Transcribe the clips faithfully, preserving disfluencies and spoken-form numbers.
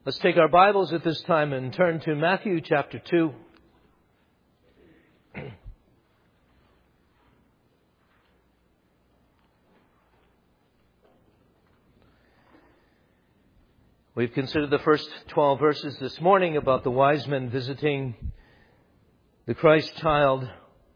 Let's take our Bibles at this time and turn to Matthew chapter two. We've considered the first twelve verses this morning about the wise men visiting the Christ child.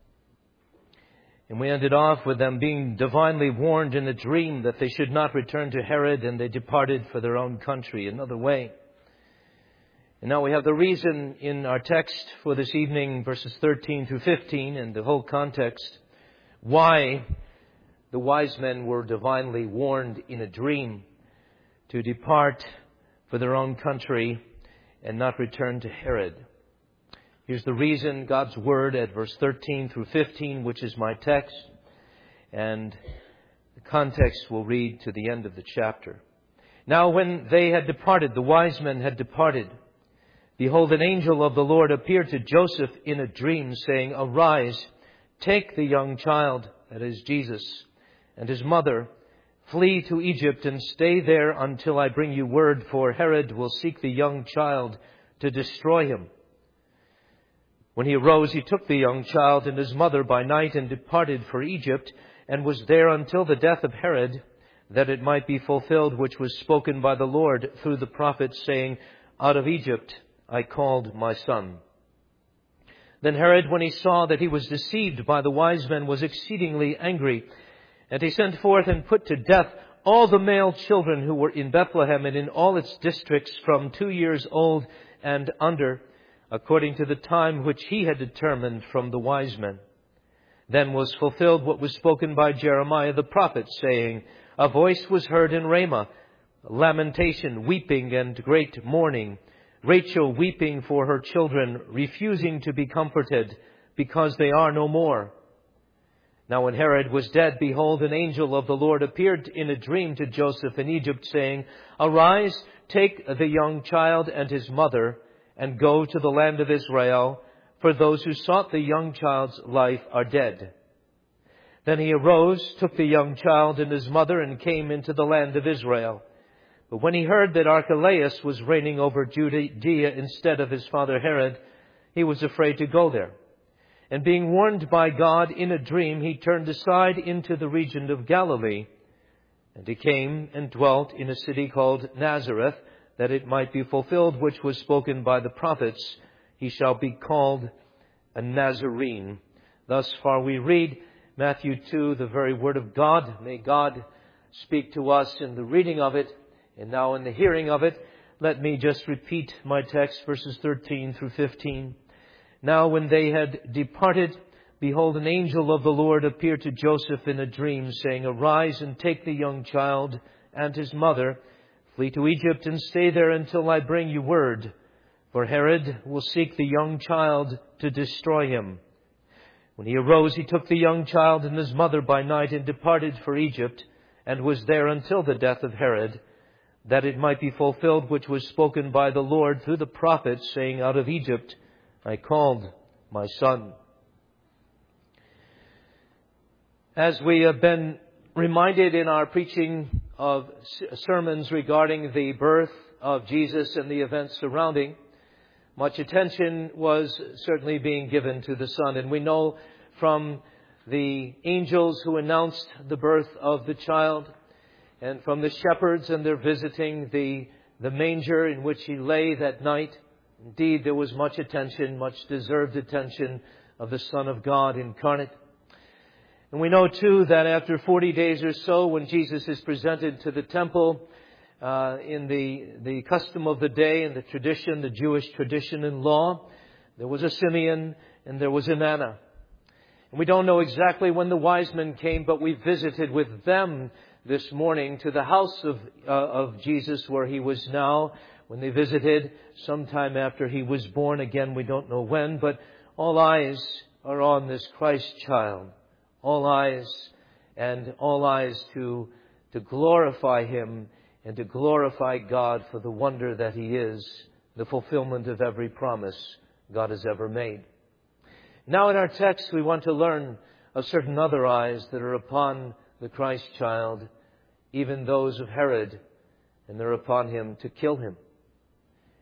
And we ended off with them being divinely warned in a dream that they should not return to Herod, and they departed for their own country another way. And now we have the reason in our text for this evening, verses thirteen through fifteen, and the whole context, why the wise men were divinely warned in a dream to depart for their own country and not return to Herod. Here's the reason, God's Word at verse thirteen through fifteen, which is my text, and the context we'll read to the end of the chapter. Now when they had departed, the wise men had departed, behold, an angel of the Lord appeared to Joseph in a dream, saying, Arise, take the young child, that is Jesus, and his mother, flee to Egypt and stay there until I bring you word, for Herod will seek the young child to destroy him. When he arose, he took the young child and his mother by night and departed for Egypt, and was there until the death of Herod, that it might be fulfilled which was spoken by the Lord through the prophet, saying, Out of Egypt I called my son. Then Herod, when he saw that he was deceived by the wise men, was exceedingly angry. And he sent forth and put to death all the male children who were in Bethlehem and in all its districts from two years old and under, according to the time which he had determined from the wise men. Then was fulfilled what was spoken by Jeremiah the prophet, saying, A voice was heard in Ramah, lamentation, weeping, and great mourning, Rachel weeping for her children, refusing to be comforted, because they are no more. Now when Herod was dead, behold, an angel of the Lord appeared in a dream to Joseph in Egypt, saying, Arise, take the young child and his mother, and go to the land of Israel, for those who sought the young child's life are dead. Then he arose, took the young child and his mother, and came into the land of Israel. But when he heard that Archelaus was reigning over Judea instead of his father Herod, he was afraid to go there. And being warned by God in a dream, he turned aside into the region of Galilee. And he came and dwelt in a city called Nazareth, that it might be fulfilled which was spoken by the prophets, He shall be called a Nazarene. Thus far we read Matthew two, the very Word of God. May God speak to us in the reading of it, and now in the hearing of it. Let me just repeat my text, verses thirteen through fifteen. Now when they had departed, behold, an angel of the Lord appeared to Joseph in a dream, saying, Arise and take the young child and his mother, flee to Egypt and stay there until I bring you word. For Herod will seek the young child to destroy him. When he arose, he took the young child and his mother by night and departed for Egypt, and was there until the death of Herod, that it might be fulfilled which was spoken by the Lord through the prophet, saying, Out of Egypt I called my son. As we have been reminded in our preaching of sermons regarding the birth of Jesus and the events surrounding, much attention was certainly being given to the Son. And we know from the angels who announced the birth of the child, and from the shepherds and their visiting the, the manger in which he lay that night, indeed there was much attention, much deserved attention of the Son of God incarnate. And we know too that after forty days or so, when Jesus is presented to the temple, uh, in the, the custom of the day and the tradition, the Jewish tradition and law, there was a Simeon and there was an Anna. And we don't know exactly when the wise men came, but we visited with them this morning to the house of, uh, of Jesus where he was now, when they visited sometime after he was born. Again, we don't know when, but all eyes are on this Christ child. All eyes and all eyes to, to glorify him and to glorify God for the wonder that he is, the fulfillment of every promise God has ever made. Now in our text, we want to learn of certain other eyes that are upon the Christ child, even those of Herod, and they're upon him to kill him.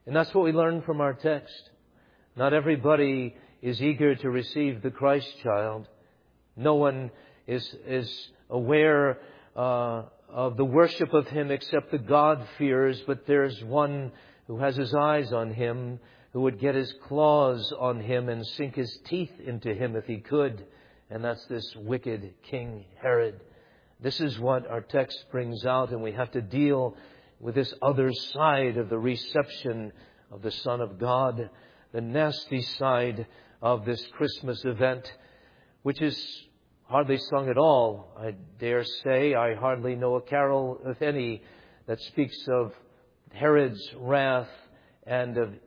And that's what we learn from our text. Not everybody is eager to receive the Christ child. No one is, is aware uh, of the worship of Him except the God-fearers. But there's one who has his eyes on Him, who would get his claws on Him and sink his teeth into Him if he could. And that's this wicked King Herod. This is what our text brings out, and we have to deal with this other side of the reception of the Son of God, the nasty side of this Christmas event, which is hardly sung at all. I dare say I hardly know a carol, if any, that speaks of Herod's wrath and of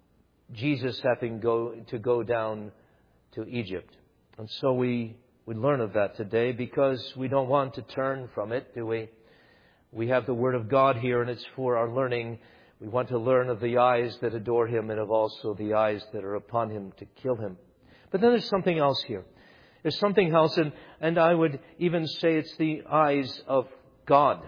Jesus having go, to go down to Egypt. And so we, we learn of that today because we don't want to turn from it, do we? We have the Word of God here, and it's for our learning. We want to learn of the eyes that adore Him and of also the eyes that are upon Him to kill Him. But then there's something else here. There's something else, and, and I would even say it's the eyes of God.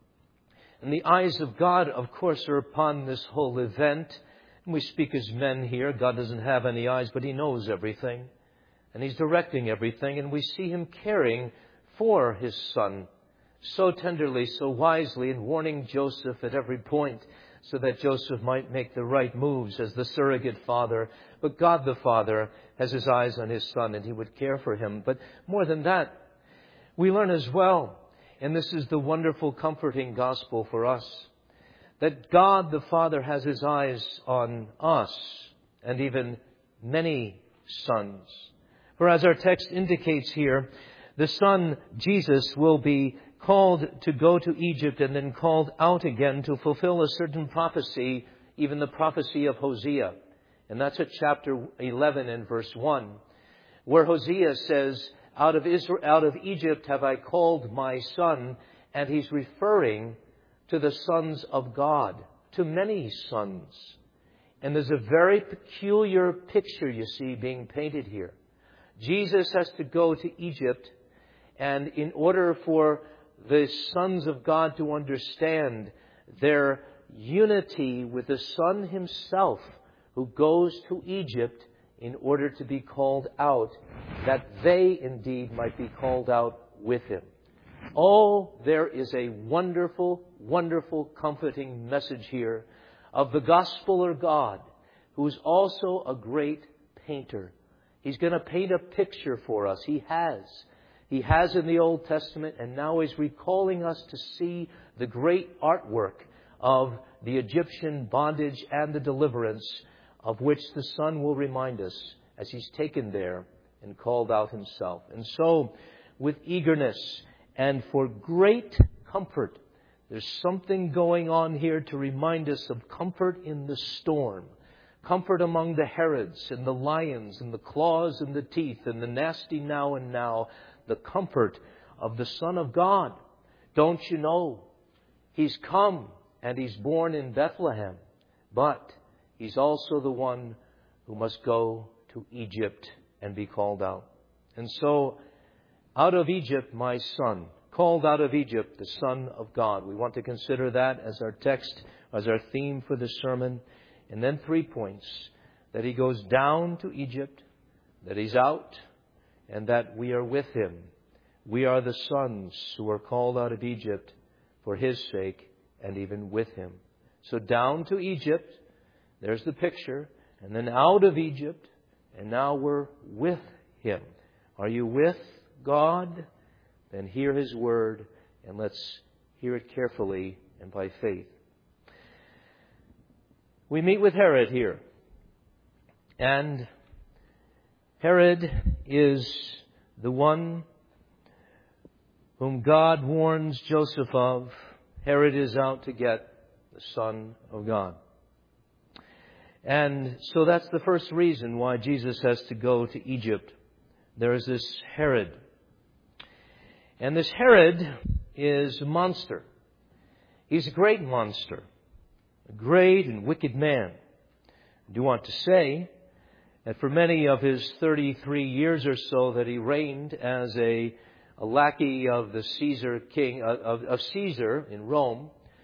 And the eyes of God, of course, are upon this whole event. And we speak as men here. God doesn't have any eyes, but He knows everything. And He's directing everything. And we see Him caring for His Son so tenderly, so wisely, and warning Joseph at every point so that Joseph might make the right moves as the surrogate father. But God the Father has His eyes on His Son, and He would care for him. But more than that, we learn as well, and this is the wonderful, comforting gospel for us, that God the Father has His eyes on us, and even many sons. For as our text indicates here, the Son, Jesus, will be called to go to Egypt and then called out again to fulfill a certain prophecy, even the prophecy of Hosea. And that's at chapter eleven and verse one, where Hosea says, out of Israel, out of Egypt have I called my son. And he's referring to the sons of God, to many sons. And there's a very peculiar picture, you see, being painted here. Jesus has to go to Egypt, and in order for the sons of God to understand their unity with the Son Himself, who goes to Egypt in order to be called out, that they indeed might be called out with Him. Oh, there is a wonderful, wonderful, comforting message here of the Gospel of God, who is also a great painter. He's going to paint a picture for us. He has. He has in the Old Testament, and now He's recalling us to see the great artwork of the Egyptian bondage and the deliverance, of which the Son will remind us as He's taken there and called out Himself. And so, with eagerness and for great comfort, there's something going on here to remind us of comfort in the storm. Comfort among the Herods and the lions and the claws and the teeth and the nasty now and now. The comfort of the Son of God. Don't you know? He's come and He's born in Bethlehem. But He's also the one who must go to Egypt and be called out. And so, out of Egypt, my son, called out of Egypt, the Son of God. We want to consider that as our text, as our theme for the sermon. And then three points. That He goes down to Egypt, that He's out, and that we are with Him. We are the sons who are called out of Egypt for His sake and even with Him. So down to Egypt, there's the picture, and then out of Egypt, and now we're with Him. Are you with God? Then hear His word, and let's hear it carefully and by faith. We meet with Herod here. And Herod is the one whom God warns Joseph of. Herod is out to get the Son of God. And so that's the first reason why Jesus has to go to Egypt. There is this Herod. And this Herod is a monster. He's a great monster. A great and wicked man. I do want to say that for many of his thirty-three years or so that he reigned as a, a lackey of the Caesar king, of, of Caesar in Rome,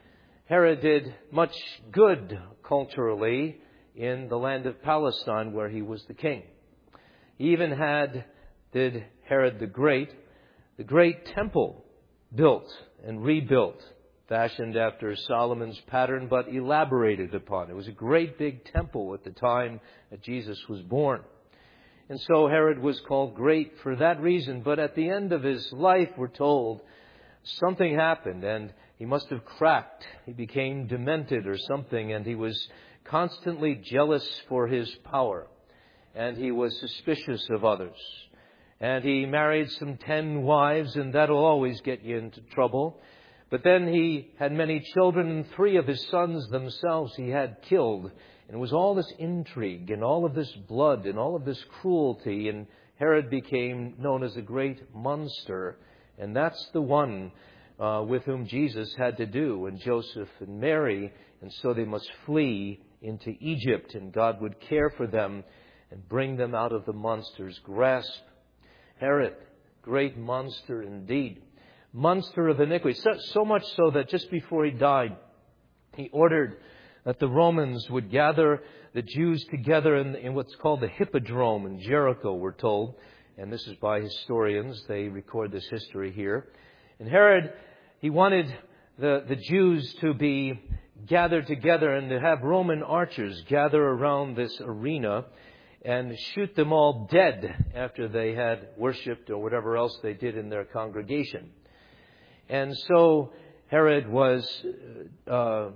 Herod did much good culturally in the land of Palestine where he was the king. He even had, did Herod the Great, the great temple built and rebuilt, fashioned after Solomon's pattern, but elaborated upon. It was a great big temple at the time that Jesus was born. And so Herod was called great for that reason. But at the end of his life, we're told, something happened and he must have cracked. He became demented or something, and he was constantly jealous for his power. And he was suspicious of others. And he married some ten wives, and that'll always get you into trouble. But then he had many children, and three of his sons themselves he had killed. And it was all this intrigue and all of this blood and all of this cruelty. And Herod became known as a great monster. And that's the one uh, with whom Jesus had to do, and Joseph and Mary. And so they must flee into Egypt, and God would care for them and bring them out of the monster's grasp. Herod, great monster indeed. Monster of iniquity. So, so much so that just before he died, he ordered that the Romans would gather the Jews together in, in what's called the Hippodrome in Jericho, we're told. And this is by historians. They record this history here. And Herod, he wanted the, the Jews to be gathered together and to have Roman archers gather around this arena and shoot them all dead after they had worshipped or whatever else they did in their congregation. And so Herod was, uh,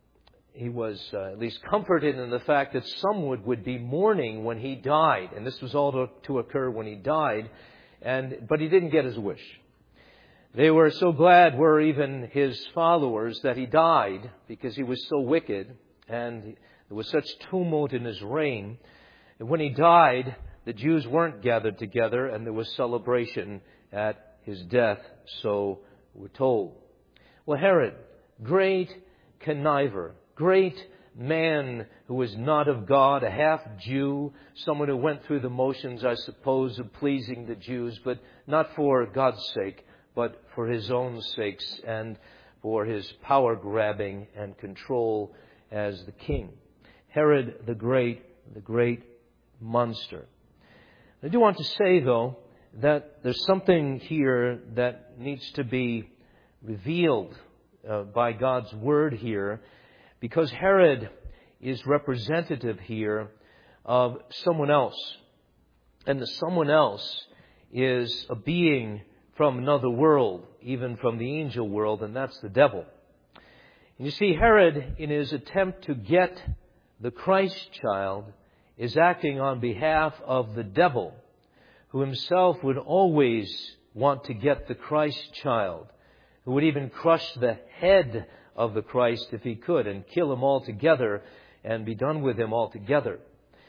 he was uh, at least comforted in the fact that someone would be mourning when he died. And this was all to, to occur when he died. And but he didn't get his wish. They were so glad, were even his followers, that he died because he was so wicked and there was such tumult in his reign. And when he died, the Jews weren't gathered together and there was celebration at his death, so we're told. Well, Herod, great conniver, great man who was not of God, a half Jew, someone who went through the motions, I suppose, of pleasing the Jews, but not for God's sake, but for his own sakes and for his power grabbing and control as the king. Herod the Great, the great monster. I do want to say, though, that there's something here that needs to be revealed uh, by God's word here, because Herod is representative here of someone else. And the someone else is a being from another world, even from the angel world, and that's the devil. And you see, Herod, in his attempt to get the Christ child, is acting on behalf of the devil, who himself would always want to get the Christ child, who would even crush the head of the Christ if he could and kill him altogether and be done with him altogether.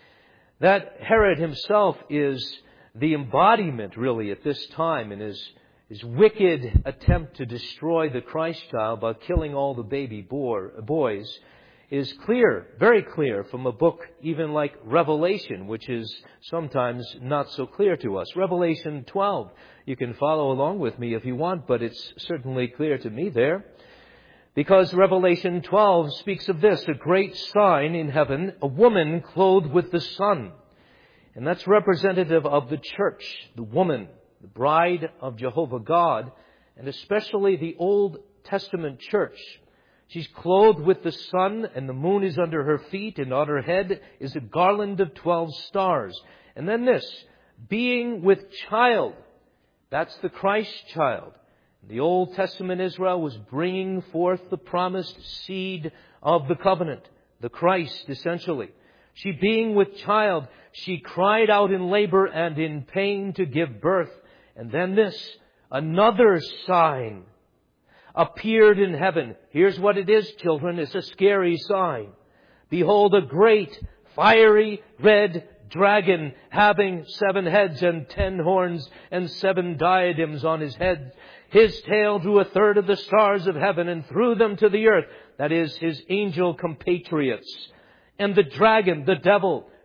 That Herod himself is the embodiment, really, at this time in his, his wicked attempt to destroy the Christ child by killing all the baby boys, is clear, very clear, from a book even like Revelation, which is sometimes not so clear to us. Revelation twelve. You can follow along with me if you want, but it's certainly clear to me there. Because Revelation twelve speaks of this, a great sign in heaven, a woman clothed with the sun. And that's representative of the church, the woman, the bride of Jehovah God, and especially the Old Testament church. She's clothed with the sun, and the moon is under her feet, and on her head is a garland of twelve stars. And then this, being with child. That's the Christ child. The Old Testament Israel was bringing forth the promised seed of the covenant, the Christ, essentially. She being with child, she cried out in labor and in pain to give birth. And then this, another sign appeared in heaven. Here's what it is, children. It's a scary sign. Behold, a great, fiery, red dragon having seven heads and ten horns and seven diadems on his head. His tail drew a third of the stars of heaven and threw them to the earth. That is, his angel compatriots. And the dragon, the devil,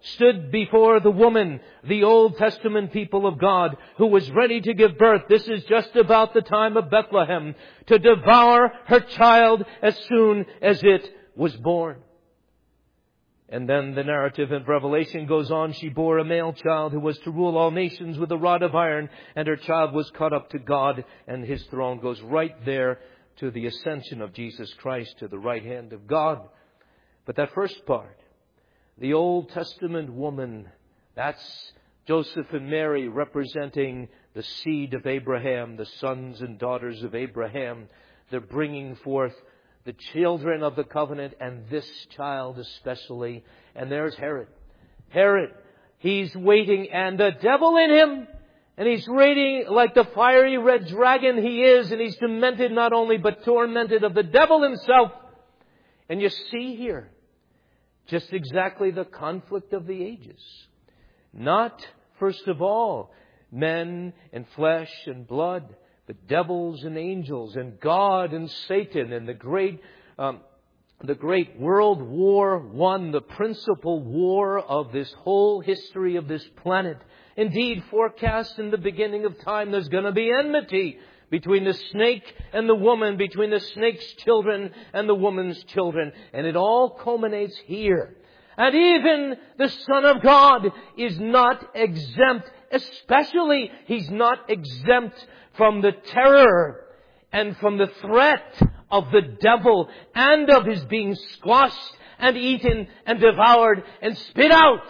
stood before the woman, the Old Testament people of God, who was ready to give birth. This is just about the time of Bethlehem, to devour her child as soon as it was born. And then the narrative in Revelation goes on. She bore a male child who was to rule all nations with a rod of iron, and her child was caught up to God, and His throne goes right there to the ascension of Jesus Christ to the right hand of God. But that first part, the Old Testament woman, that's Joseph and Mary representing the seed of Abraham, the sons and daughters of Abraham. They're bringing forth the children of the covenant, and this child especially. And there's Herod. Herod, he's waiting, and the devil in him. And he's raging like the fiery red dragon he is, and he's demented not only, but tormented of the devil himself. And you see here just exactly the conflict of the ages. Not, first of all, men and flesh and blood, but devils and angels, and God and Satan, and the great, um, the great World War One, the principal war of this whole history of this planet. Indeed, forecast in the beginning of time, there's going to be enmity between the snake and the woman, between the snake's children and the woman's children. And it all culminates here. And even the Son of God is not exempt. Especially, He's not exempt from the terror and from the threat of the devil and of His being squashed and eaten and devoured and spit out.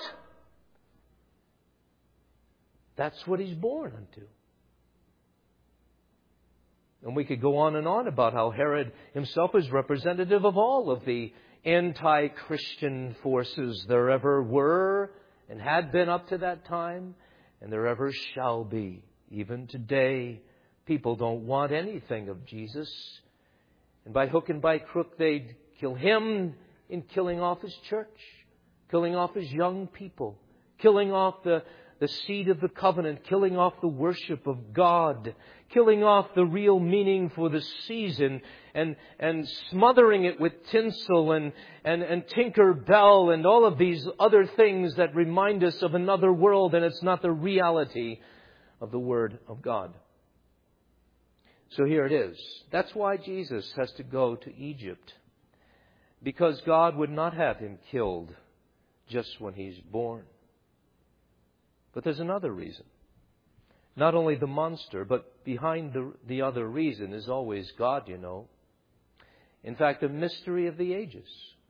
That's what He's born unto. And we could go on and on about how Herod himself is representative of all of the anti-Christian forces there ever were and had been up to that time, and there ever shall be. Even today, people don't want anything of Jesus. And by hook and by crook, they'd kill Him in killing off His church, killing off His young people, killing off the the seed of the covenant, killing off the worship of God, killing off the real meaning for the season, and and smothering it with tinsel and, and, and Tinker Bell and all of these other things that remind us of another world, and it's not the reality of the Word of God. So here it is. That's why Jesus has to go to Egypt, because God would not have Him killed just when He's born. But there's another reason. Not only the monster, but behind the, the other reason is always God, you know. In fact, the mystery of the ages.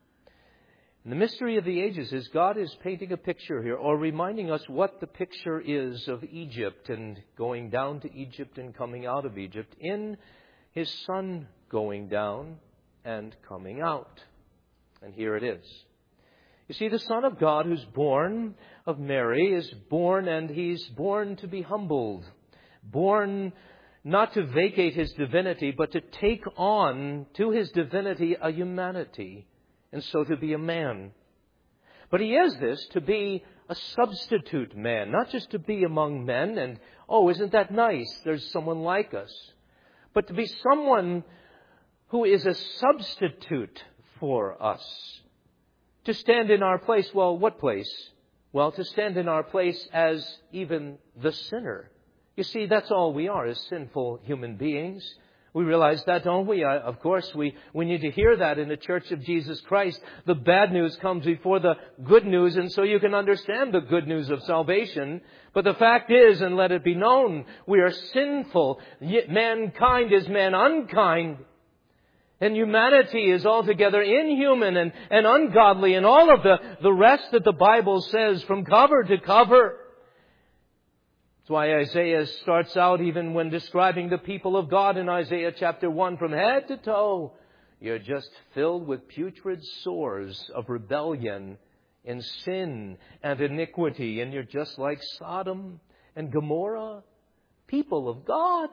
And the mystery of the ages is God is painting a picture here, or reminding us what the picture is of Egypt and going down to Egypt and coming out of Egypt in His Son going down and coming out. And here it is. You see, the Son of God who's born of Mary is born, and He's born to be humbled. Born not to vacate His divinity, but to take on to His divinity a humanity, and so to be a man. But He is this to be a substitute man, not just to be among men and, oh, isn't that nice? There's someone like us. But to be someone who is a substitute for us. To stand in our place. Well, what place? Well, to stand in our place as even the sinner. You see, that's all we are, as sinful human beings. We realize that, don't we? Uh, of course, we, we need to hear that in the Church of Jesus Christ. The bad news comes before the good news, and so you can understand the good news of salvation. But the fact is, and let it be known, we are sinful. Yet mankind is man unkind. And humanity is altogether inhuman and, and ungodly, and all of the, the rest that the Bible says from cover to cover. That's why Isaiah starts out, even when describing the people of God in Isaiah chapter one, from head to toe, you're just filled with putrid sores of rebellion and sin and iniquity, and you're just like Sodom and Gomorrah, people of God.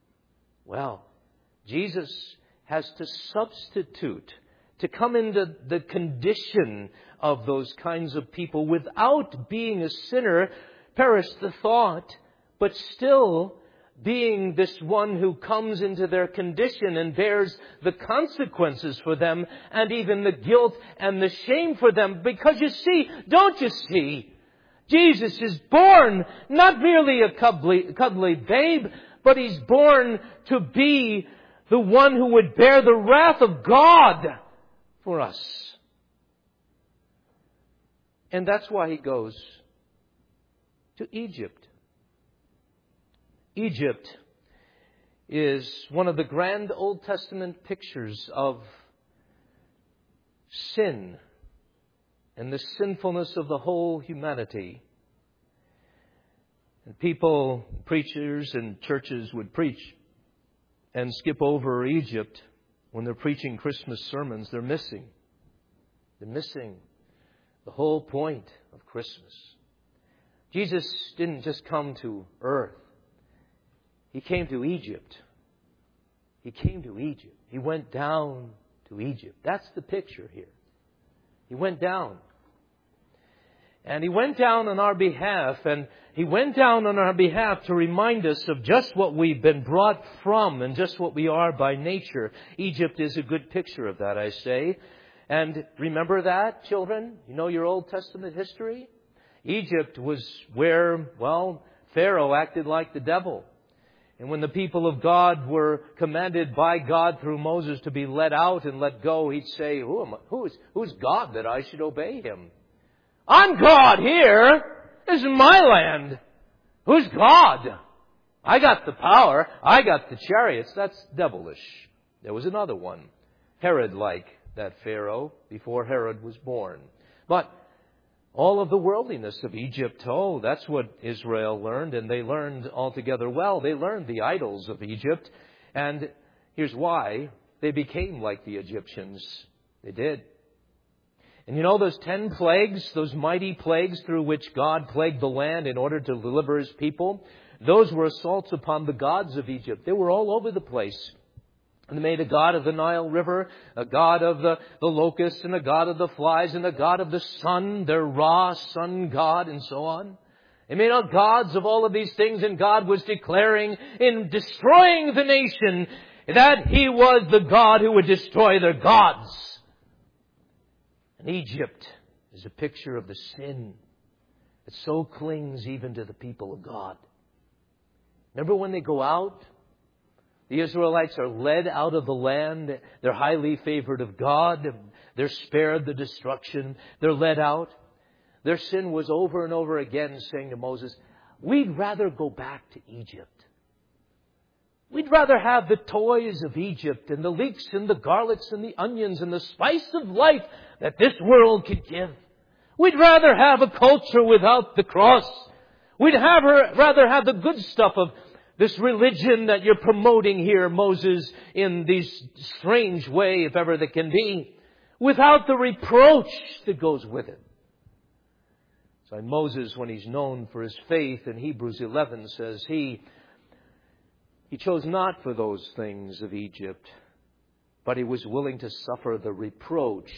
Well, Jesus has to substitute, to come into the condition of those kinds of people without being a sinner. Perish the thought, but still being this one who comes into their condition and bears the consequences for them and even the guilt and the shame for them. Because you see, don't you see, Jesus is born not merely a cuddly, cuddly babe, but He's born to be the one who would bear the wrath of God for us. And that's why He goes to Egypt. Egypt is one of the grand Old Testament pictures of sin and the sinfulness of the whole humanity. And people, preachers and churches would preach and skip over Egypt when they're preaching Christmas sermons. They're missing. They're missing the whole point of Christmas. Jesus didn't just come to earth. He came to Egypt. He came to Egypt. He went down to Egypt. That's the picture here. He went down. And He went down on our behalf. And He went down on our behalf to remind us of just what we've been brought from and just what we are by nature. Egypt is a good picture of that, I say. And remember that, children? You know your Old Testament history? Egypt was where, well, Pharaoh acted like the devil. And when the people of God were commanded by God through Moses to be let out and let go, he'd say, Who am I? Who's, who's God that I should obey Him? I'm God here. This is my land. Who's God? I got the power. I got the chariots. That's devilish. There was another one, Herod like that Pharaoh, before Herod was born. But all of the worldliness of Egypt, oh, that's what Israel learned, and they learned altogether well. They learned the idols of Egypt, and here's why. They became like the Egyptians. They did. And you know those ten plagues, those mighty plagues through which God plagued the land in order to deliver His people? Those were assaults upon the gods of Egypt. They were all over the place. And they made a god of the Nile River, a god of the, the locusts, and a god of the flies, and a god of the sun, their Ra, sun god, and so on. They made all gods of all of these things, and God was declaring in destroying the nation that He was the God who would destroy their gods. And Egypt is a picture of the sin that so clings even to the people of God. Remember when they go out? The Israelites are led out of the land. They're highly favored of God. They're spared the destruction. They're led out. Their sin was over and over again saying to Moses, we'd rather go back to Egypt. We'd rather have the toys of Egypt and the leeks and the garlics and the onions and the spice of life that this world could give. We'd rather have a culture without the cross. We'd have her, rather have the good stuff of this religion that you're promoting here, Moses, in this strange way, if ever there can be, without the reproach that goes with it. So Moses, when he's known for his faith in Hebrews eleven, says he, he chose not for those things of Egypt, but he was willing to suffer the reproach,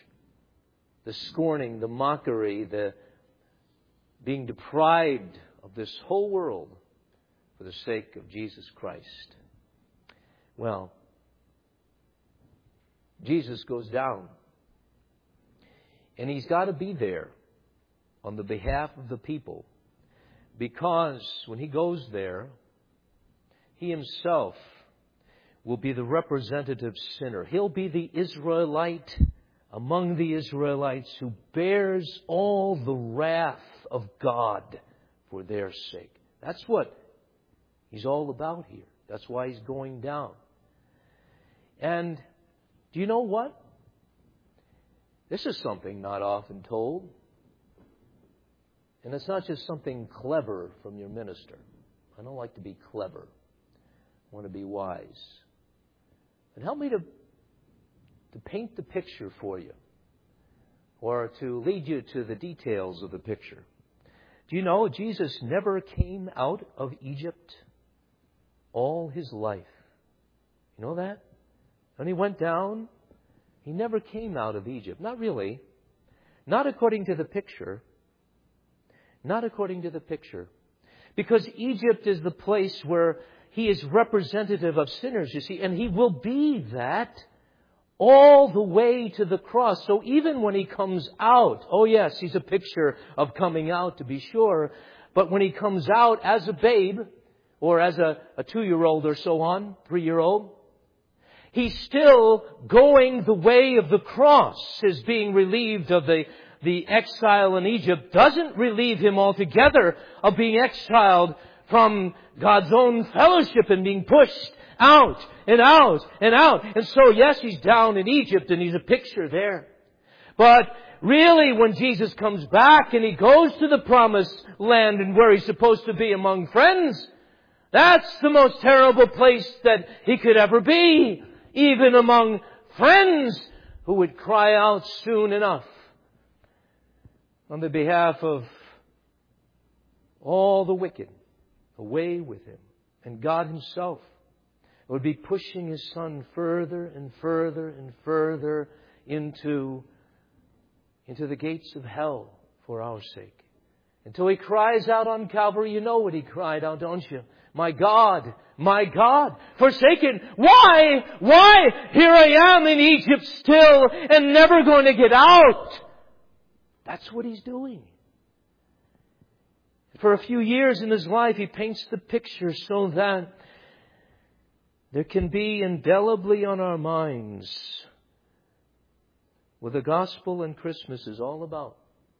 the scorning, the mockery, the being deprived of this whole world for the sake of Jesus Christ. Well, Jesus goes down. And He's got to be there on the behalf of the people. Because when He goes there, He Himself will be the representative sinner. He'll be the Israelite among the Israelites who bears all the wrath of God for their sake. That's what He's all about here. That's why He's going down. And do you know what? This is something not often told. And it's not just something clever from your minister. I don't like to be clever. I want to be wise. But help me to, to paint the picture for you, or to lead you to the details of the picture. Do you know Jesus never came out of Egypt all His life? You know that? When He went down, He never came out of Egypt. Not really. Not according to the picture. Not according to the picture. Because Egypt is the place where He is representative of sinners, you see, and He will be that all the way to the cross. So even when He comes out, oh yes, He's a picture of coming out to be sure, but when He comes out as a babe, or as a, a two-year-old or so on, three-year-old, He's still going the way of the cross. His being relieved of the, the exile in Egypt doesn't relieve Him altogether of being exiled from God's own fellowship and being pushed out and out and out. And so, yes, He's down in Egypt and He's a picture there. But really, when Jesus comes back and He goes to the promised land and where He's supposed to be among friends, that's the most terrible place that He could ever be. Even among friends who would cry out soon enough on the behalf of all the wicked away with Him. And God Himself would be pushing His Son further and further and further into, into the gates of hell for our sake. Until He cries out on Calvary. You know what He cried out, don't you? My God, my God, forsaken. Why? Why? Here I am in Egypt still and never going to get out. That's what He's doing. For a few years in His life, He paints the picture so that there can be indelibly on our minds what the gospel and Christmas is all about.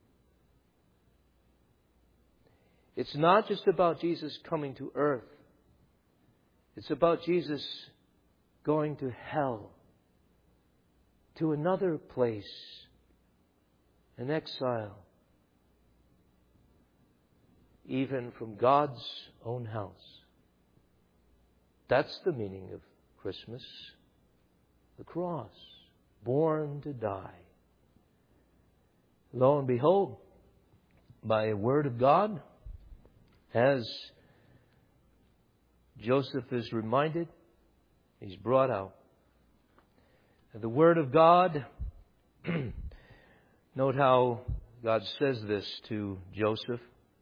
It's not just about Jesus coming to earth. It's about Jesus going to hell, to another place, an exile, even from God's own house. That's the meaning of Christmas. The cross, born to die. Lo and behold, by a word of God, as Joseph is reminded, he's brought out. And the Word of God, note how God says this to Joseph.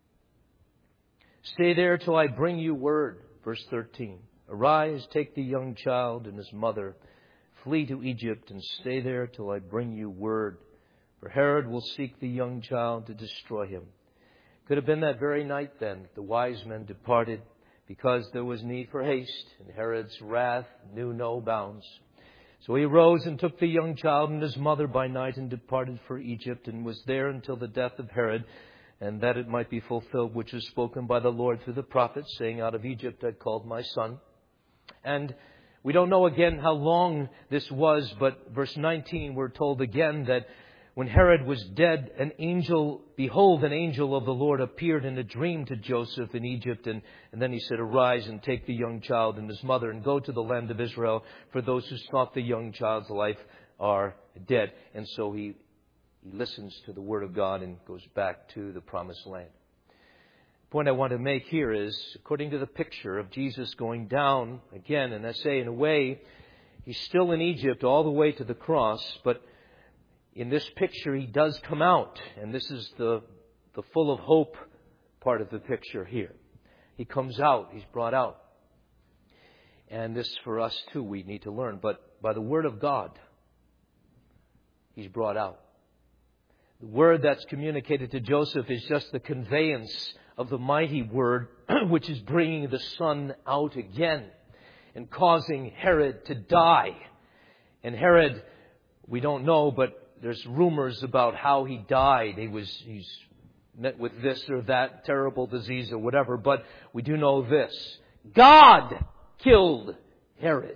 Stay there till I bring you word. Verse thirteen. Arise, take the young child and his mother, flee to Egypt and stay there till I bring you word. For Herod will seek the young child to destroy him. Could have been that very night then the wise men departed because there was need for haste, and Herod's wrath knew no bounds. So he arose and took the young child and his mother by night and departed for Egypt, and was there until the death of Herod, and that it might be fulfilled which was spoken by the Lord through the prophet, saying, Out of Egypt I called my son. And we don't know again how long this was, but verse nineteen we're told again that when Herod was dead, an angel, behold, an angel of the Lord appeared in a dream to Joseph in Egypt. And, and then he said, Arise and take the young child and his mother and go to the land of Israel, for those who sought the young child's life are dead. And so he, he listens to the word of God and goes back to the promised land. The point I want to make here is, according to the picture of Jesus going down, again, and I say in a way, he's still in Egypt all the way to the cross, but in this picture, He does come out. And this is the, the full of hope part of the picture here. He comes out. He's brought out. And this for us too, we need to learn. But by the Word of God, He's brought out. The word that's communicated to Joseph is just the conveyance of the mighty word, which is bringing the Son out again and causing Herod to die. And Herod, we don't know, but there's rumors about how he died. He was, he's met with this or that terrible disease or whatever. But we do know this. God killed Herod.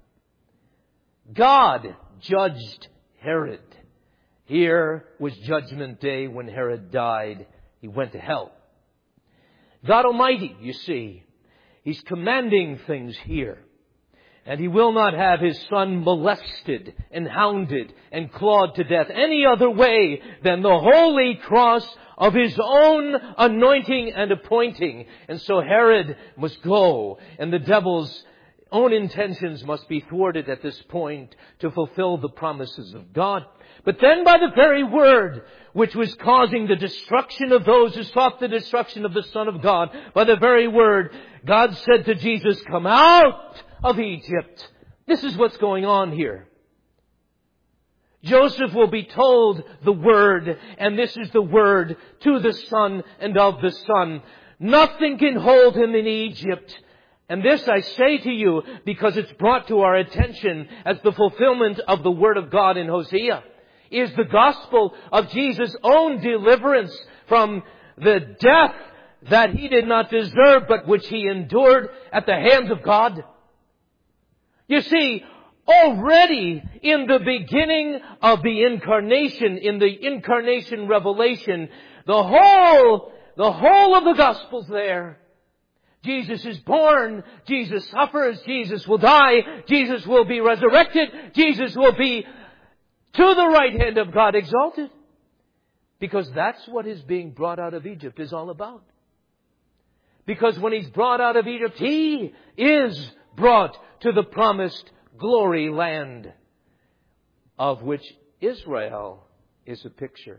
God judged Herod. Here was Judgment Day when Herod died. He went to hell. God Almighty, you see, He's commanding things here. And He will not have His Son molested and hounded and clawed to death any other way than the holy cross of His own anointing and appointing. And so Herod must go. And the devil's own intentions must be thwarted at this point to fulfill the promises of God. But then by the very word which was causing the destruction of those who sought the destruction of the Son of God, by the very word, God said to Jesus, "Come out of Egypt." This is what's going on here. Joseph will be told the word, and this is the word to the Son and of the Son. Nothing can hold him in Egypt. And this I say to you because it's brought to our attention as the fulfillment of the word of God in Hosea, is the gospel of Jesus' own deliverance from the death that he did not deserve, but which he endured at the hands of God. You see, already in the beginning of the incarnation, in the incarnation revelation, the whole, the whole of the gospel's there. Jesus is born, Jesus suffers, Jesus will die, Jesus will be resurrected, Jesus will be to the right hand of God exalted. Because that's what his being brought out of Egypt is all about. Because when he's brought out of Egypt, he is brought to the promised glory land, of which Israel is a picture.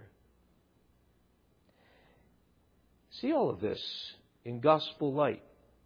See all of this in gospel light.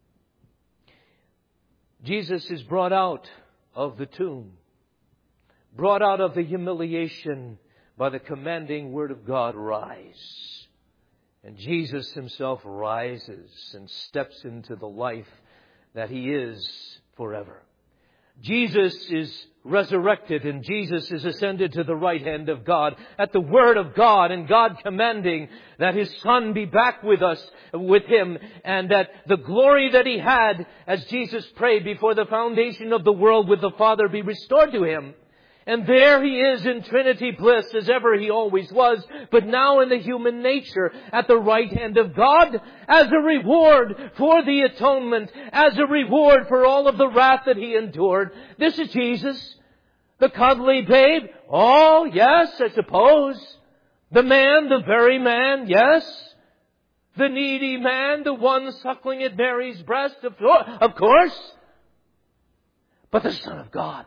Jesus is brought out of the tomb, brought out of the humiliation by the commanding word of God, "Rise." And Jesus himself rises and steps into the life that he is forever. Jesus is resurrected and Jesus is ascended to the right hand of God at the word of God, and God commanding that his Son be back with us, with him, and that the glory that he had as Jesus prayed before the foundation of the world with the Father be restored to him. And there he is in Trinity bliss as ever he always was, but now in the human nature at the right hand of God as a reward for the atonement, as a reward for all of the wrath that he endured. This is Jesus, the cuddly babe. Oh, yes, I suppose. The man, the very man, yes. The needy man, the one suckling at Mary's breast, of course. But the Son of God.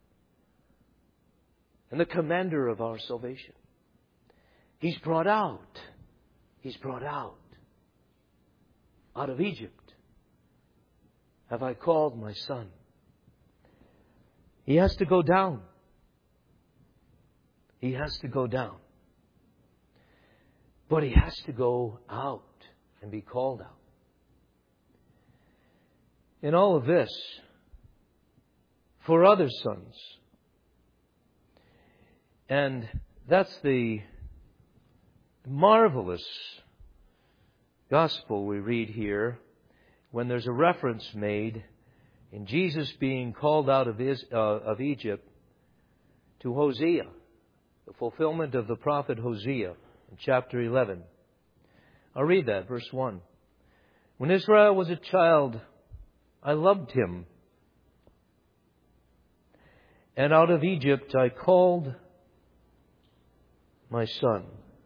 And the commander of our salvation. He's brought out. He's brought out. Out of Egypt have I called my Son. He has to go down. He has to go down. But he has to go out and be called out. In all of this, for other sons. And that's the marvelous gospel we read here when there's a reference made in Jesus being called out of, Is, uh, of Egypt to Hosea, the fulfillment of the prophet Hosea in chapter eleven. I'll read that, verse one. When Israel was a child, I loved him, and out of Egypt I called my Son.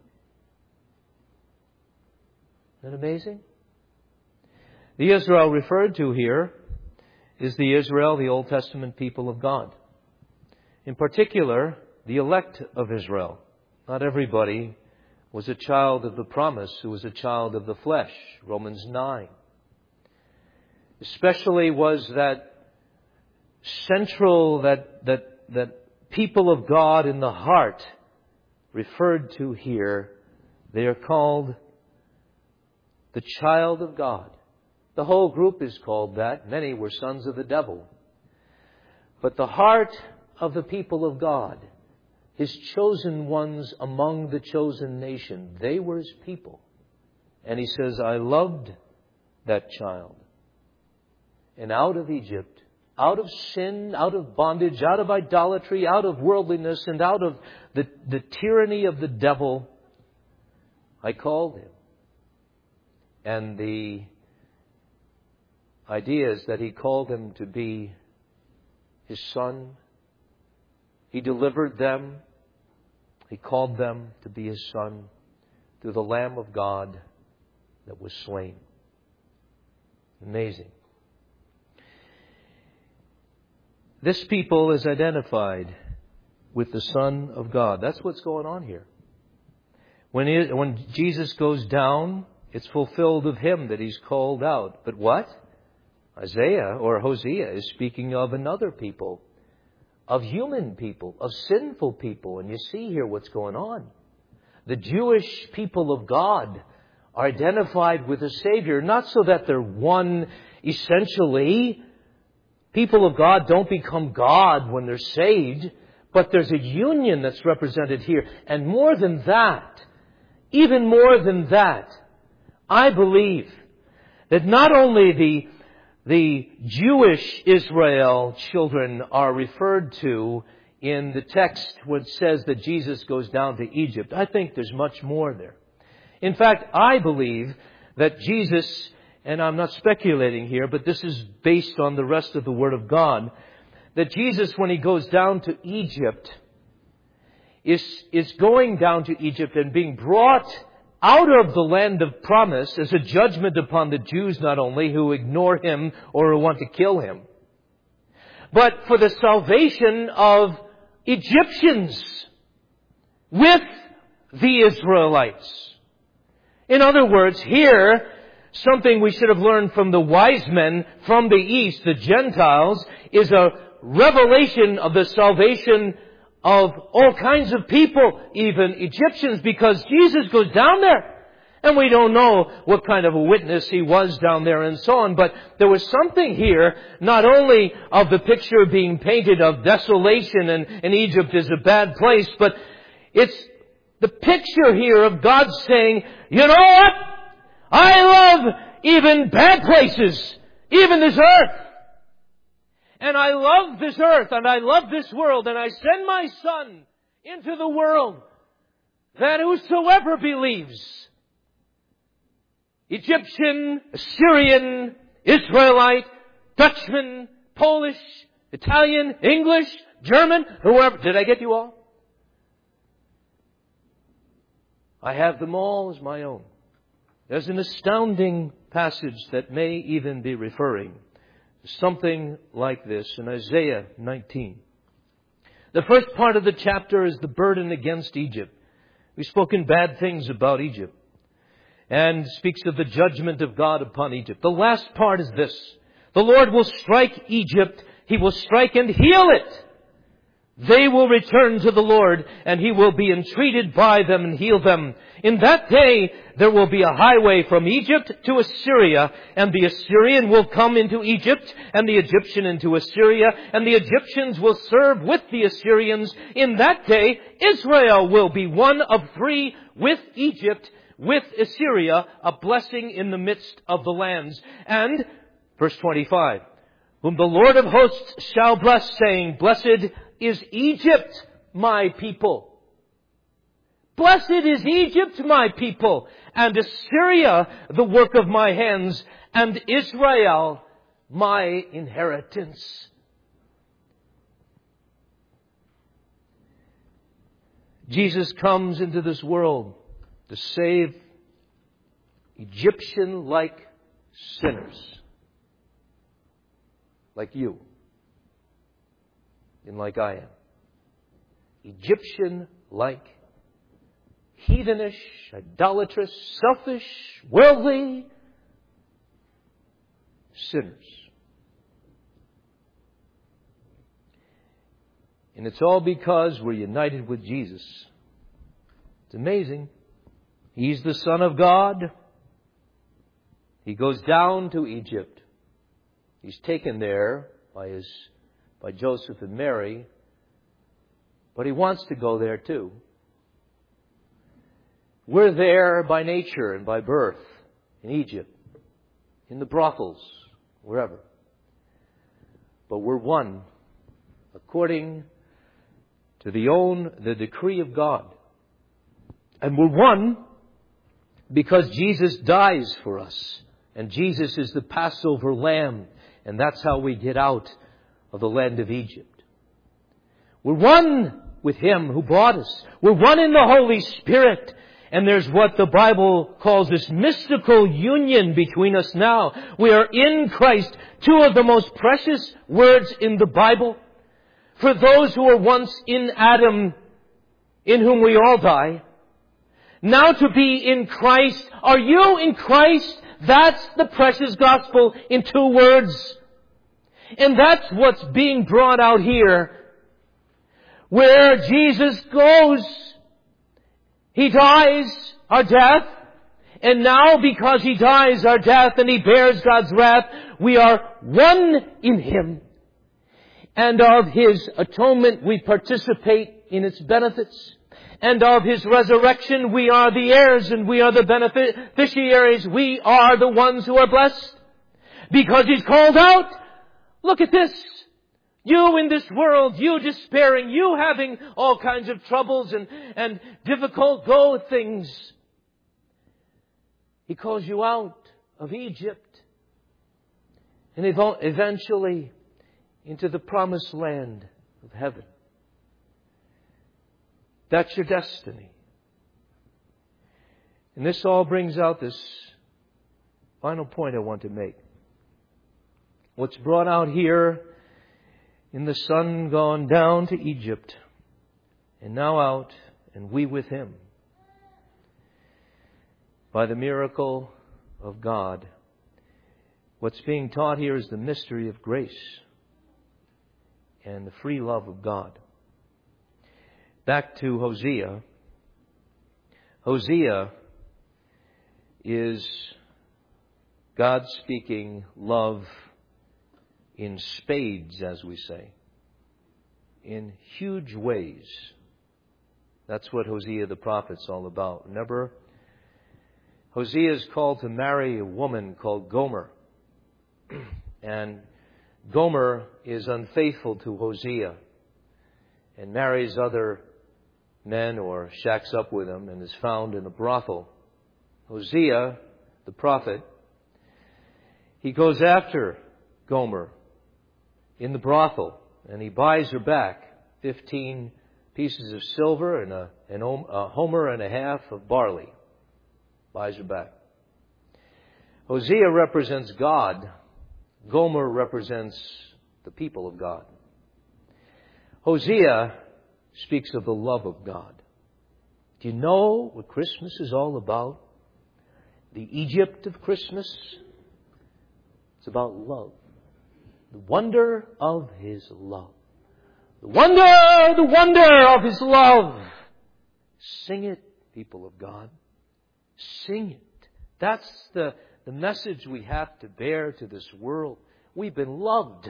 Isn't that amazing? The Israel referred to here is the Israel, the Old Testament people of God. In particular, the elect of Israel. Not everybody was a child of the promise who was a child of the flesh. Romans nine. Especially was that central, that, that, that people of God in the heart referred to here. They are called the child of God. The whole group is called that. Many were sons of the devil. But the heart of the people of God, his chosen ones among the chosen nation, they were his people. And he says, I loved that child. And out of Egypt, out of sin, out of bondage, out of idolatry, out of worldliness, and out of the, the tyranny of the devil, I called him. And the idea is that he called them to be his son. He delivered them. He called them to be his son through the Lamb of God that was slain. Amazing. This people is identified with the Son of God. That's what's going on here. When, he, when Jesus goes down, it's fulfilled of Him that He's called out. But what? Isaiah or Hosea is speaking of another people, of human people, of sinful people. And you see here what's going on. The Jewish people of God are identified with a Savior, not so that they're one essentially. People of God don't become God when they're saved, but there's a union that's represented here. And more than that, even more than that, I believe that not only the, the Jewish Israel children are referred to in the text when it says that Jesus goes down to Egypt. I think there's much more there. In fact, I believe that Jesus, and I'm not speculating here, but this is based on the rest of the Word of God, that Jesus, when He goes down to Egypt, is, is going down to Egypt and being brought out of the land of promise as a judgment upon the Jews not only who ignore Him or who want to kill Him, but for the salvation of Egyptians with the Israelites. In other words, here, something we should have learned from the wise men from the East, the Gentiles, is a revelation of the salvation of all kinds of people, even Egyptians, because Jesus goes down there. And we don't know what kind of a witness He was down there and so on. But there was something here, not only of the picture being painted of desolation and, and Egypt is a bad place, but it's the picture here of God saying, you know what? I love even bad places, even this earth. And I love this earth and I love this world, and I send my Son into the world that whosoever believes, Egyptian, Assyrian, Israelite, Dutchman, Polish, Italian, English, German, whoever. Did I get you all? I have them all as my own. There's an astounding passage that may even be referring to something like this in Isaiah nineteen. The first part of the chapter is the burden against Egypt. We've spoken bad things about Egypt, and speaks of the judgment of God upon Egypt. The last part is this. The Lord will strike Egypt. He will strike and heal it. They will return to the Lord, and He will be entreated by them and heal them. In that day, there will be a highway from Egypt to Assyria, and the Assyrian will come into Egypt, and the Egyptian into Assyria, and the Egyptians will serve with the Assyrians. In that day, Israel will be one of three with Egypt, with Assyria, a blessing in the midst of the lands. And, verse twenty-five, whom the Lord of hosts shall bless, saying, blessed is Egypt, my people. Blessed is Egypt, my people, and Assyria, the work of my hands, and Israel, my inheritance. Jesus comes into this world to save Egyptian-like sinners, like you and like I am. Egyptian-like, heathenish, idolatrous, selfish, worldly sinners. And it's all because we're united with Jesus. It's amazing. He's the Son of God. He goes down to Egypt. He's taken there by his, by Joseph and Mary. But He wants to go there too. We're there by nature and by birth in Egypt, in the brothels, wherever. But we're one according to the own, the decree of God. And we're one because Jesus dies for us. And Jesus is the Passover lamb. And that's how we get out of the land of Egypt. We're one with Him who brought us. We're one in the Holy Spirit. And there's what the Bible calls this mystical union between us now. We are in Christ. Two of the most precious words in the Bible. for those who were once in Adam, in whom we all die, now to be in Christ. Are you in Christ? That's the precious gospel in two words. And that's what's being brought out here. Where Jesus goes, He dies our death. And now because He dies our death and He bears God's wrath, we are one in Him. And of His atonement we participate in its benefits. And of His resurrection we are the heirs and we are the beneficiaries. We are the ones who are blessed. Because He's called out. Look at this. You in this world, you despairing, you having all kinds of troubles and, and difficult go things. He calls you out of Egypt and eventually into the promised land of heaven. That's your destiny. And this all brings out this final point I want to make. What's brought out here in the Son gone down to Egypt and now out and we with Him. By the miracle of God, what's being taught here is the mystery of grace and the free love of God. Back to Hosea. Hosea is God speaking love in spades, as we say, in huge ways. That's what Hosea the prophet's all about. Remember, Hosea is called to marry a woman called Gomer. And Gomer is unfaithful to Hosea and marries other men or shacks up with them and is found in a brothel. Hosea, the prophet, he goes after Gomer in the brothel and he buys her back fifteen pieces of silver and a, an, a homer and a half of barley. Buys her back. Hosea represents God. Gomer represents the people of God. Hosea speaks of the love of God. Do you know what Christmas is all about? The Egypt of Christmas? It's about love. The wonder of His love. The wonder, the wonder of His love. Sing it, people of God. Sing it. That's the, the message we have to bear to this world. We've been loved.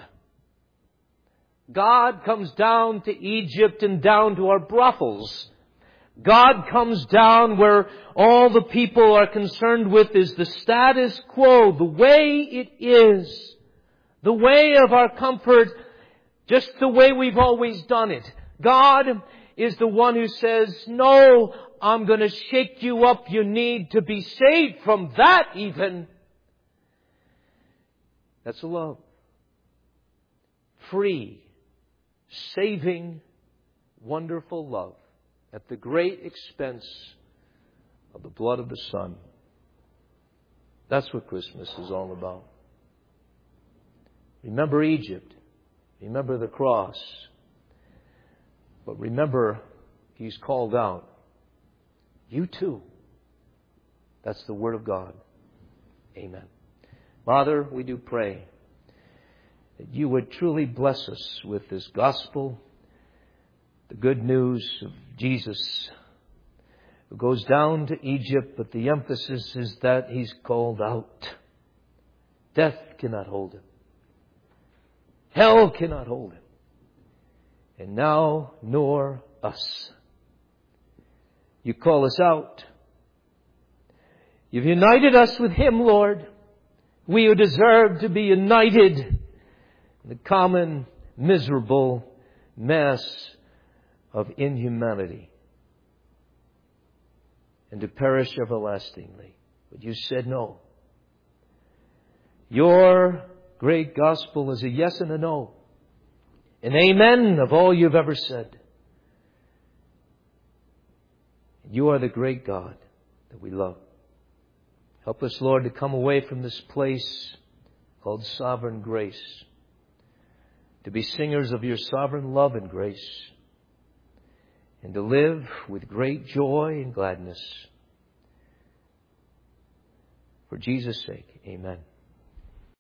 God comes down to Egypt and down to our brothels. God comes down where all the people are concerned with is the status quo, the way it is. The way of our comfort, just the way we've always done it. God is the one who says, no, I'm going to shake you up. You need to be saved from that even. That's love. Free, saving, wonderful love at the great expense of the blood of the Son. That's what Christmas is all about. Remember Egypt. Remember the cross. But remember, He's called out. You too. That's the Word of God. Amen. Father, we do pray that You would truly bless us with this gospel, the good news of Jesus who goes down to Egypt, but the emphasis is that He's called out. Death cannot hold Him. Hell cannot hold Him. And now, nor us. You call us out. You've united us with Him, Lord. We who deserve to be united in the common, miserable mess of inhumanity and to perish everlastingly. But You said no. Your great gospel is a yes and a no. An amen of all You've ever said. You are the great God that we love. Help us, Lord, to come away from this place called sovereign grace, to be singers of your sovereign love and grace, and to live with great joy and gladness. For Jesus' sake, amen.